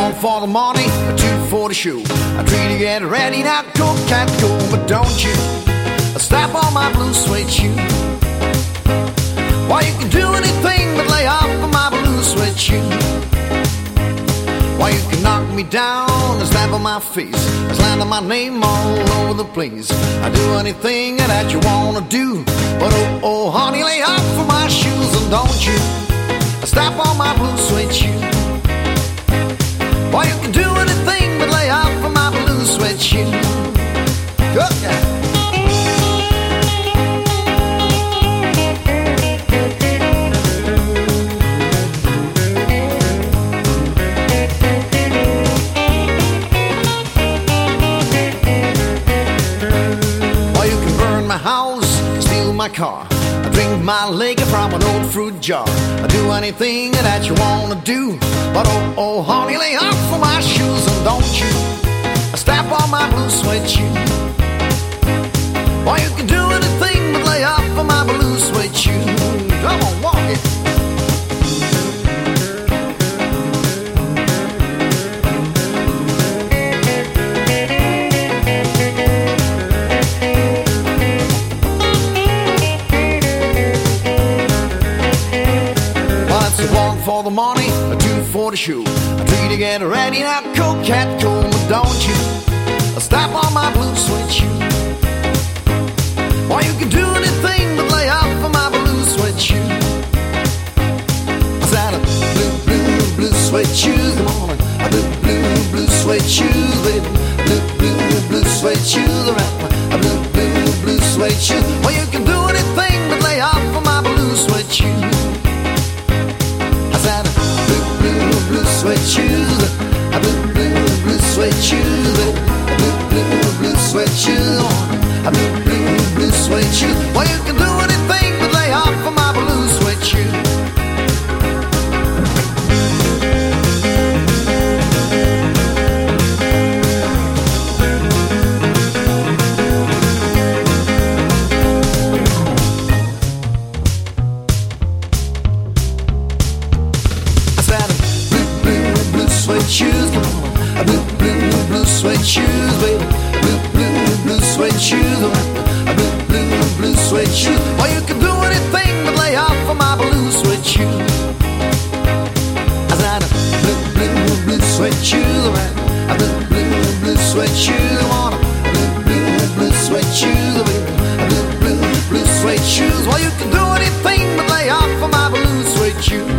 one for the money, a two for the shoe. I three to get ready, now go, can't go, but don't you step on my blue suede shoe. Why, you can do anything but lay off of my blue suede shoe. Why, you can knock me down and stamp on my face, slander my name all over the place. I do anything that you wanna do, but oh, oh, honey, lay off of my shoes and don't you step on my blue suede shoe. Why, you can do anything but lay off of my blue suede shoe. Good guy. My car, I drink my liquor from an old fruit jar. I do anything that you wanna do, but oh, oh, honey, lay off for my shoes and don't you step on my blue suede shoe. Why, you can do anything but lay off for my blue suede shoe. Come on, walk it. One for the money, a two for the shoe. A three to get ready, now go, cat, go, but don't you step on my blue suede shoe. Why, you can do anything but lay off of my blue suede shoe. I said a blue, blue, blue suede shoes, come on, a blue, blue, blue suede shoes, baby. Blue, blue, blue suede shoes, a blue, blue, blue suede shoes. Why, you can do anything but lay off of my blue suede shoe. Blue suede shoes, a blue, blue, blue suede shoes, a blue, blue, blue suede shoes, a blue, blue, blue suede shoes. Well, you can do anything but lay off of my blue suede shoes. Shoes, come on, a blue, blue, blue suede shoes, baby. Blue, blue, blue suede shoes, a blue, blue, blue suede shoes. Well, you can do anything but lay off of my blue suede shoes. I said a blue, blue, blue suede shoes, a blue, blue, blue suede shoes. I want a blue, blue, blue suede shoes, baby. A blue, blue, blue suede shoes. Well, you can do anything but lay off of my blue suede shoes.